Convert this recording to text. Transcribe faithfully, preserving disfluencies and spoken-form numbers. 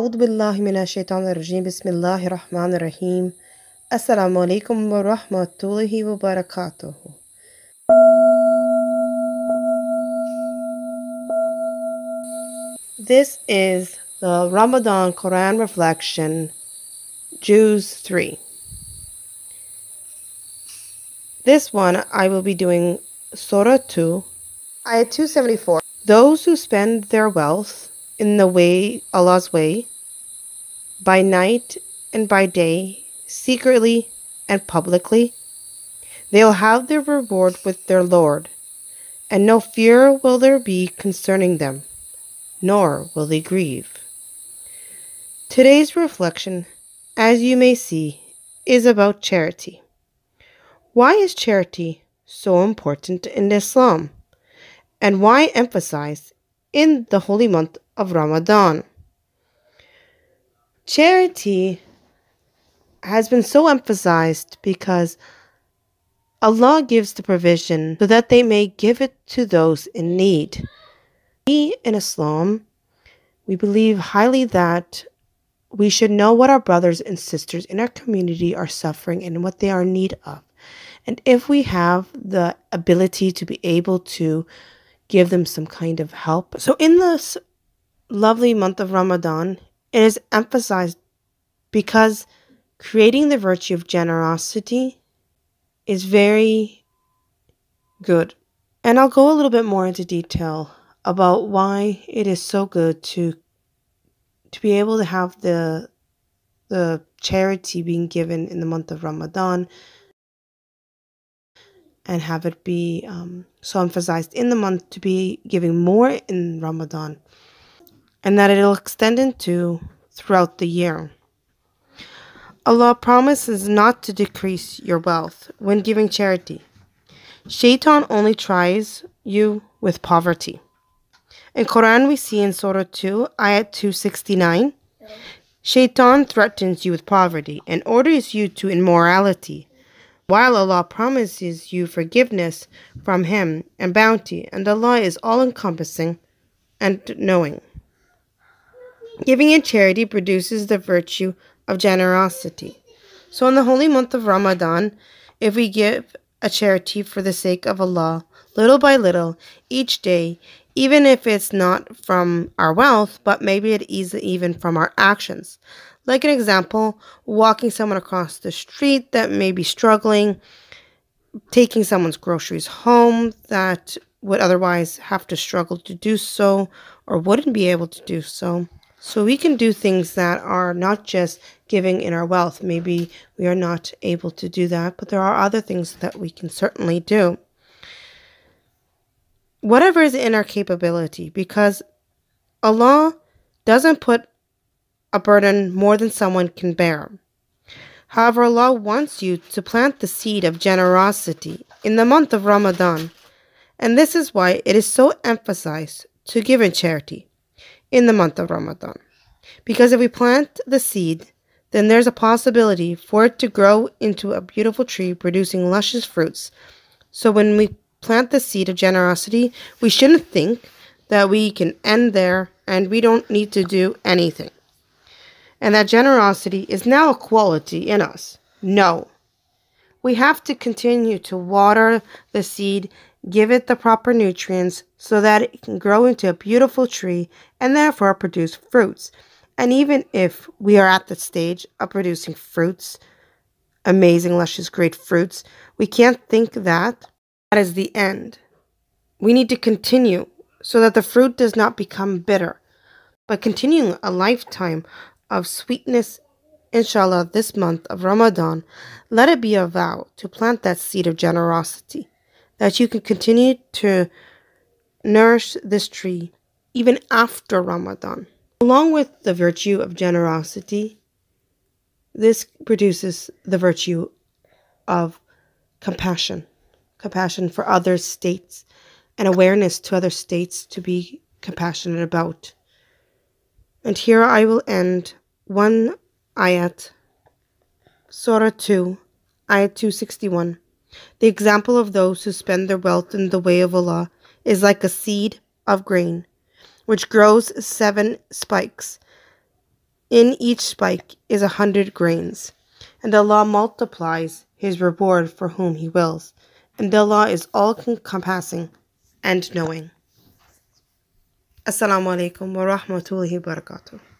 أعوذ بالله من الشيطان الرجيم بسم الله الرحمن الرحيم السلام عليكم ورحمة الله وبركاته. This is the Ramadan Quran Reflection, Juz three. This one I will be doing Surah two, Ayat two seventy-four. Those who spend their wealth in the way, Allah's way, by night and by day, secretly and publicly, they'll have their reward with their Lord, and no fear will there be concerning them, nor will they grieve. Today's reflection, as you may see, is about charity. Why is charity so important in Islam? And why emphasized in the holy month of Ramadan? Charity has been so emphasized because Allah gives the provision so that they may give it to those in need. We in Islam, we believe highly that we should know what our brothers and sisters in our community are suffering and what they are in need of. And if we have the ability to be able to give them some kind of help. So in this lovely month of Ramadan, it is emphasized because creating the virtue of generosity is very good. And I'll go a little bit more into detail about why it is so good to to be able to have the the charity being given in the month of Ramadan and have it be um, so emphasized in the month to be giving more in Ramadan, and that it'll extend into throughout the year. Allah promises not to decrease your wealth when giving charity. Shaitan only tries you with poverty. In Quran we see in Surah two, Ayat two sixty-nine, Shaitan threatens you with poverty and orders you to immorality, while Allah promises you forgiveness from Him and bounty, and Allah is all-encompassing and knowing. Giving in charity produces the virtue of generosity. So in the holy month of Ramadan, if we give a charity for the sake of Allah, little by little, each day, even if it's not from our wealth, but maybe it is even from our actions. Like an example, walking someone across the street that may be struggling, taking someone's groceries home that would otherwise have to struggle to do so or wouldn't be able to do so. So we can do things that are not just giving in our wealth. Maybe we are not able to do that, but there are other things that we can certainly do. Whatever is in our capability, because Allah doesn't put a burden more than someone can bear. However, Allah wants you to plant the seed of generosity in the month of Ramadan, and this is why it is so emphasized to give in charity in the month of Ramadan. Because if we plant the seed, then there's a possibility for it to grow into a beautiful tree producing luscious fruits. So when we plant the seed of generosity, we shouldn't think that we can end there and we don't need to do anything, and that generosity is now a quality in us. No. We have to continue to water the seed, give it the proper nutrients so that it can grow into a beautiful tree and therefore produce fruits. And even if we are at the stage of producing fruits, amazing, luscious, great fruits, we can't think that that is the end. We need to continue so that the fruit does not become bitter, but continuing a lifetime of sweetness, inshallah, this month of Ramadan, let it be a vow to plant that seed of generosity, that you can continue to nourish this tree even after Ramadan. Along with the virtue of generosity, this produces the virtue of compassion, compassion for other states, and awareness to other states to be compassionate about. And here I will end one ayat, Surah two, Ayat two sixty-one. The example of those who spend their wealth in the way of Allah is like a seed of grain, which grows seven spikes, In each spike is a hundred grains, and Allah multiplies His reward for whom He wills, and Allah is all-encompassing and knowing. Assalamu alaikum wa rahmatullahi wa barakatuh.